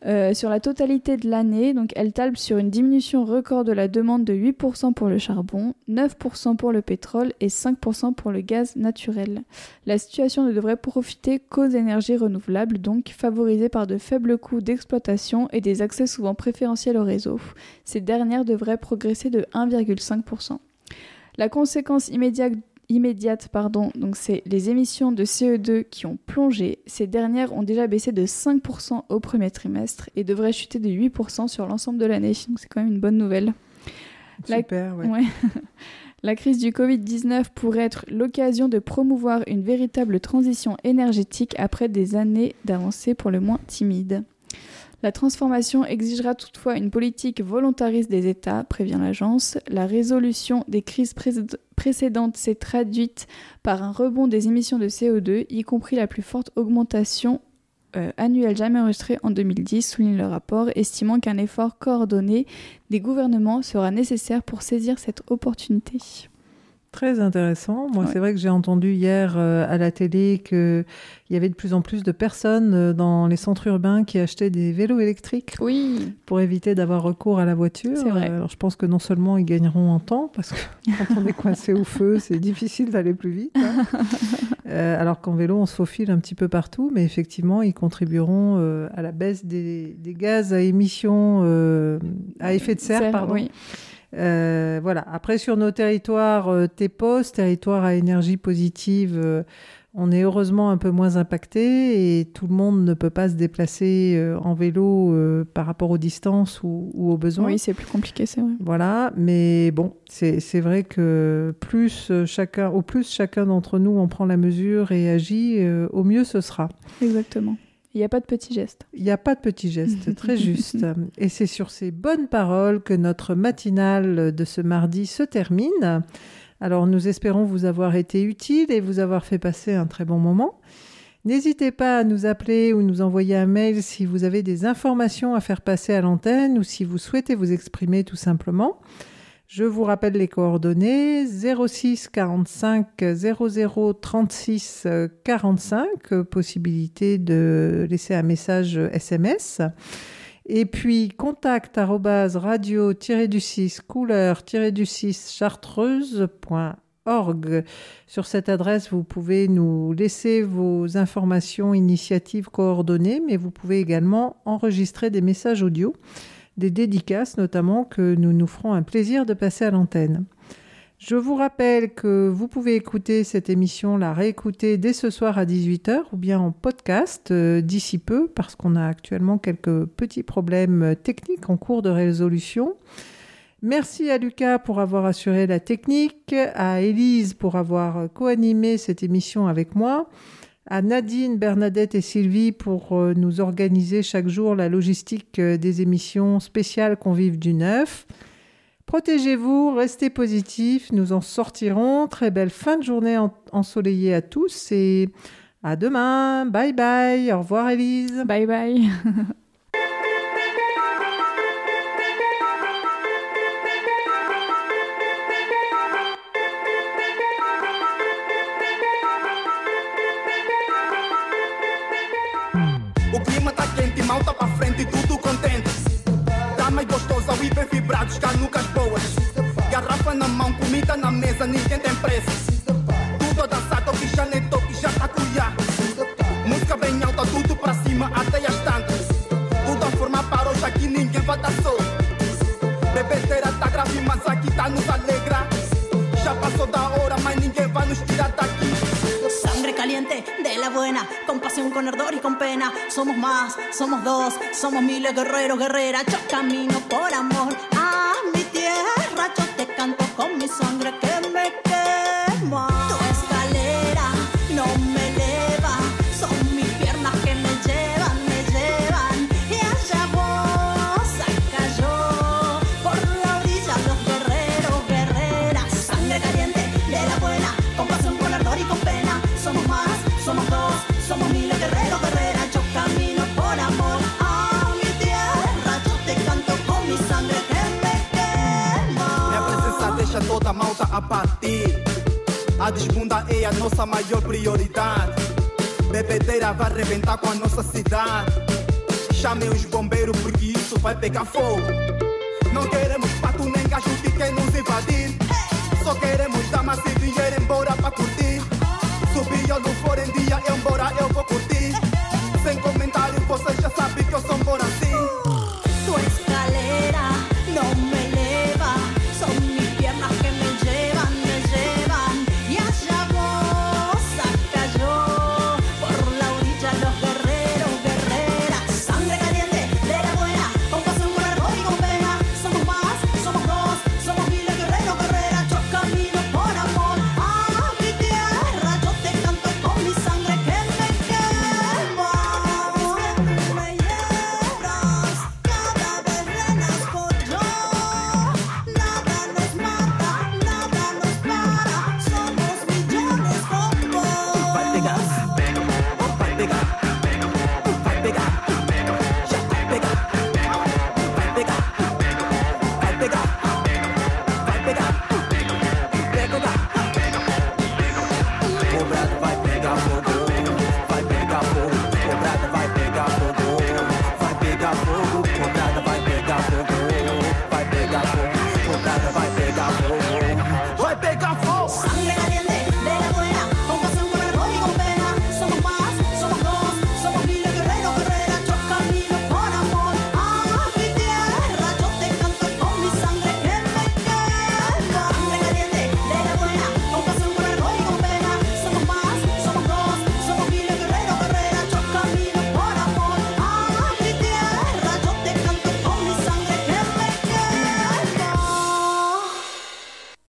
Euh, sur la totalité de l'année, donc elle table sur une diminution record de la demande de huit pour cent pour le charbon, neuf pour cent pour le pétrole et cinq pour cent pour le gaz naturel. La situation ne devrait profiter qu'aux énergies renouvelables, donc favorisées par de faibles coûts d'exploitation et des accès souvent préférentiels au réseau. Ces dernières devraient progresser de un virgule cinq pour cent. La conséquence immédiate immédiate, pardon, donc c'est les émissions de C O deux qui ont plongé. Ces dernières ont déjà baissé de cinq pour cent au premier trimestre et devraient chuter de huit pour cent sur l'ensemble de l'année. Donc c'est quand même une bonne nouvelle. Super, La... ouais. ouais. La crise du covid dix-neuf pourrait être l'occasion de promouvoir une véritable transition énergétique après des années d'avancées pour le moins timides. La transformation exigera toutefois une politique volontariste des États, prévient l'agence. La résolution des crises pré- précédentes s'est traduite par un rebond des émissions de C O deux, y compris la plus forte augmentation euh, annuelle jamais enregistrée en deux mille dix, souligne le rapport, estimant qu'un effort coordonné des gouvernements sera nécessaire pour saisir cette opportunité. Très intéressant. Moi, Ouais. c'est vrai que j'ai entendu hier euh, à la télé qu'il y avait de plus en plus de personnes euh, dans les centres urbains qui achetaient des vélos électriques oui. pour éviter d'avoir recours à la voiture. C'est vrai. Euh, alors, je pense que non seulement ils gagneront en temps, parce que quand on est coincé au feu, c'est difficile d'aller plus vite. Hein. Euh, alors qu'en vélo, on se faufile un petit peu partout, mais effectivement, ils contribueront euh, à la baisse des, des gaz à émissions euh, à effet de serre. Serre, pardon. oui. Euh, voilà. Après, sur nos territoires euh, T P O S, territoires à énergie positive, euh, on est heureusement un peu moins impacté et tout le monde ne peut pas se déplacer euh, en vélo euh, par rapport aux distances ou, ou aux besoins. Oui, c'est plus compliqué, c'est vrai. Voilà, mais bon, c'est, c'est vrai que plus euh, chacun, au plus chacun d'entre nous en prend la mesure et agit, euh, au mieux ce sera. Exactement. Il n'y a pas de petits gestes. Il n'y a pas de petits gestes, très juste. Et c'est sur ces bonnes paroles que notre matinale de ce mardi se termine. Alors nous espérons vous avoir été utile et vous avoir fait passer un très bon moment. N'hésitez pas à nous appeler ou nous envoyer un mail si vous avez des informations à faire passer à l'antenne ou si vous souhaitez vous exprimer tout simplement. Je vous rappelle les coordonnées zéro six quarante-cinq zéro zéro trente-six quarante-cinq, possibilité de laisser un message S M S. Et puis contact arobase radio du six couleur du six chartreuse point org. Sur cette adresse, vous pouvez nous laisser vos informations, initiatives, coordonnées, mais vous pouvez également enregistrer des messages audio, des dédicaces notamment, que nous nous ferons un plaisir de passer à l'antenne. Je vous rappelle que vous pouvez écouter cette émission, la réécouter dès ce soir à dix-huit heures ou bien en podcast euh, d'ici peu, parce qu'on a actuellement quelques petits problèmes techniques en cours de résolution. Merci à Lucas pour avoir assuré la technique, à Élise pour avoir co-animé cette émission avec moi, à Nadine, Bernadette et Sylvie pour euh, nous organiser chaque jour la logistique euh, des émissions spéciales Convives du neuf. Protégez-vous, restez positifs, nous en sortirons. Très belle fin de journée en- ensoleillée à tous et à demain. Bye bye. Au revoir Élise. Bye bye. O clima tá quente, malta pra frente, tudo contente. Tá mais gostosa, o hiper vibrados, canucas boas. Garrafa na mão, comida na mesa, ninguém tem preço. Tudo a dançar, toque, toque, já tá cuiá. Música bem alta, tudo pra cima, até as tantas. Tudo a formar para hoje, aqui ninguém vai dar solto. Bebedeira tá grave, mas aqui tá nos alegra. Já passou da hora, mas ninguém vai nos tirar daqui. Sangre caliente de la buena, con pasión, con ardor y con pena. Somos más, somos dos, somos miles guerreros, guerreras. Yo camino por amor a mi tierra. Yo te canto con mi sangre que me quema. Tu escalera no me eleva, son mis piernas que me llevan, me llevan. Y allá vos, acá yo, por la orilla los guerreros, guerreras. Sangre caliente de la buena, con pasión, con ardor y con pena. Somos más, somos dos, somos miles guerreros, guerreras. Yo camino por amor a mi tierra. Yo te canto con mi sangre que me quema. Minha presença deixa toda a malta a partir. A desbunda é a nossa maior prioridade. Bebedeira vai arrebentar com a nossa cidade. Chamem os bombeiros porque isso vai pegar fogo. Não queremos pato nem gajo de quem nos invadir. Só queremos damas e dinheiro embora pra curtir. Subir eu não for em dia, embora eu vou curtir. Sem comentário, você já sabe que eu sou bom assim. Tu escalera no me eleva, son mis piernas que me llevan, me llevan. Y allá vos cayó por la orilla los guerreros, guerreras. Sangre caliente de la buena, con pasión, con ardor y con pena. Somos más, somos dos, somos miles guerreros, guerreras. Yo camino por amor a mi tierra. Yo te canto con mi sangre que me quema. Me hieras, cada vez renazco yo. Nada nos mata, nada nos para. Somos millones con vos. Vai pegar, vai pegar, vai pegar, já vai pegar, vai pegar, vai pegar, vai pegar, pega lá. Cobrado vai pegar fogo, vai pegar fogo, cobrado vai pegar fogo, vai pegar fogo,